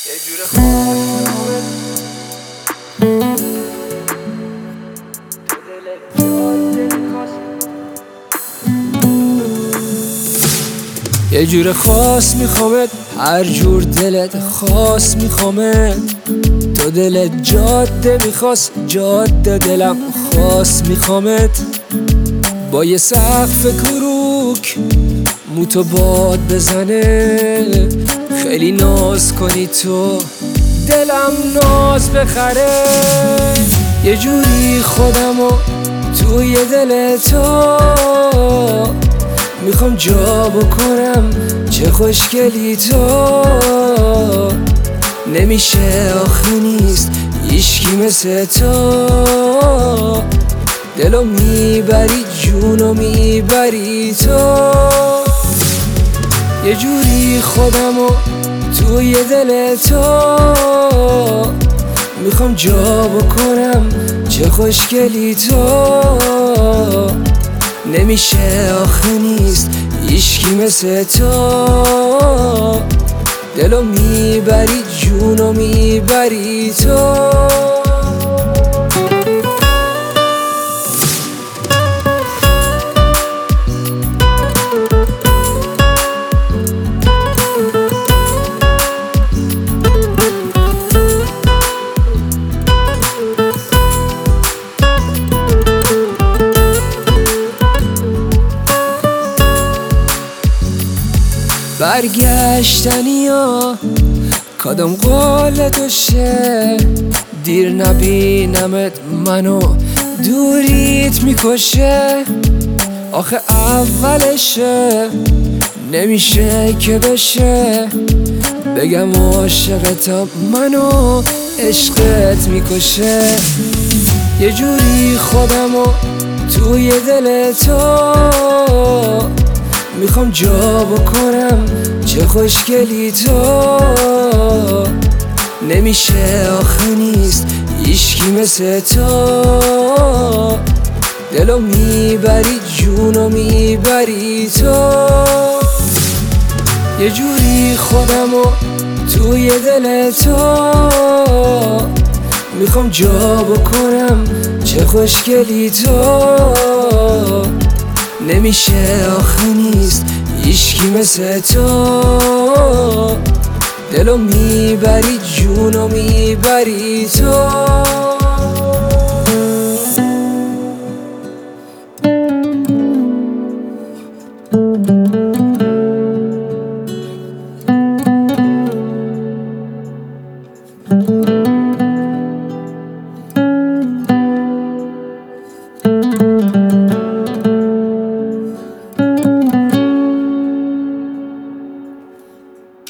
یه جور خاص میخوامت تو دلت جاده میخواست یه جور خاص میخوامت هر جور دلت خاص میخوامت تو دلت جاده میخواست جاده دلم خاص میخوامت با یه سقف کروک موتو باد بزنه خیلی ناز کنی تو دلم ناز بخره یه جوری خودمو توی دل تو میخوام جا بکنم چه خوشگلی تو نمیشه آخه نیست هیچکی مثل تو دلو میبری جونو میبری تو یه جوری خودمو توی دل تو میخوام جا بکنم چه خوشگلی تو نمیشه آخه نیست هیچکی مثل تو دلو میبری جونو میبری تو برگشتنی ها کدام قول توشه دیر نبینمت منو دوریت میکشه آخه اولشه نمیشه که بشه بگم عاشقتم منو عشقت میکشه یه جوری خودمو توی دل تو میخوام جا بکنم چه خوشگلی تو نمیشه آخه نیست هیچکی مثل تو دلو میبری جونو میبری تو یه جوری خودمو توی دل تو میخوام جا بکنم چه خوشگلی تو نمیشه آخه نیست هیچکی مثل تو دلو میبری جونو میبری تو